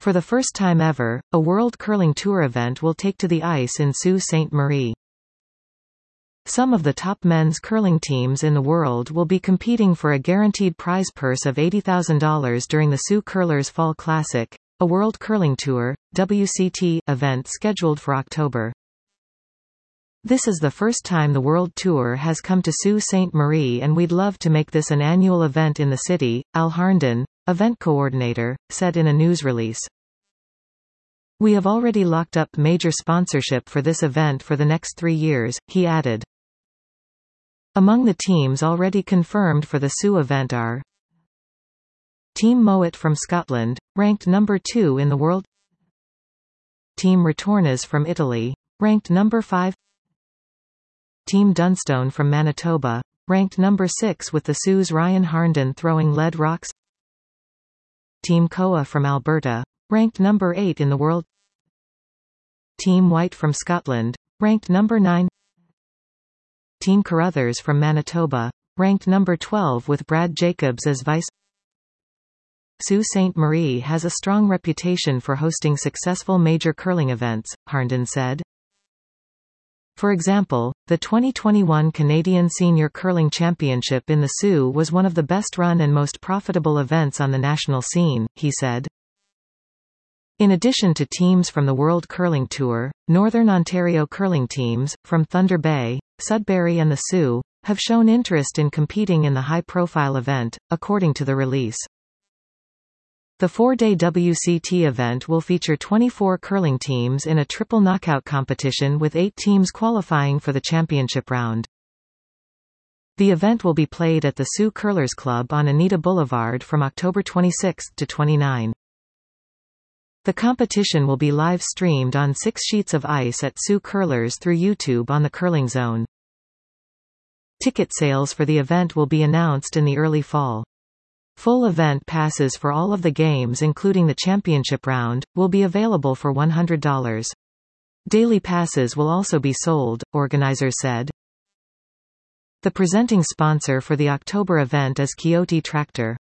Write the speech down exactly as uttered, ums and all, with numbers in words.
For the first time ever, a World Curling Tour event will take to the ice in Sault Ste. Marie. Some of the top men's curling teams in the world will be competing for a guaranteed prize purse of eighty thousand dollars during the Sioux Curlers Fall Classic, a World Curling Tour (W C T) event scheduled for October. This is the first time the World Tour has come to Sault Ste. Marie, and we'd love to make this an annual event in the city, Al Harnden, event coordinator, said in a news release. We have already locked up major sponsorship for this event for the next three years, he added. Among the teams already confirmed for the Sioux event are Team Mowat from Scotland, ranked number two in the world. Team Retornas from Italy, ranked number five. Team Dunstone from Manitoba, ranked number six with the Sioux's Ryan Harnden throwing lead rocks. Team Koa from Alberta, ranked number eight in the world. Team White from Scotland, ranked number nine. Team Carruthers from Manitoba, ranked number twelve with Brad Jacobs as vice. Sault Ste. Marie has a strong reputation for hosting successful major curling events, Harnden said. For example, the twenty twenty-one Canadian Senior Curling Championship in the Sioux was one of the best-run and most profitable events on the national scene, he said. In addition to teams from the World Curling Tour, Northern Ontario curling teams, from Thunder Bay, Sudbury and the Sioux, have shown interest in competing in the high-profile event, according to the release. The four-day W C T event will feature twenty-four curling teams in a triple knockout competition with eight teams qualifying for the championship round. The event will be played at the Sioux Curlers Club on Anita Boulevard from October twenty-sixth to twenty-ninth. The competition will be live-streamed on six sheets of ice at Sioux Curlers through YouTube on the Curling Zone. Ticket sales for the event will be announced in the early fall. Full event passes for all of the games including the championship round, will be available for one hundred dollars. Daily passes will also be sold, organizers said. The presenting sponsor for the October event is Kioti Tractor.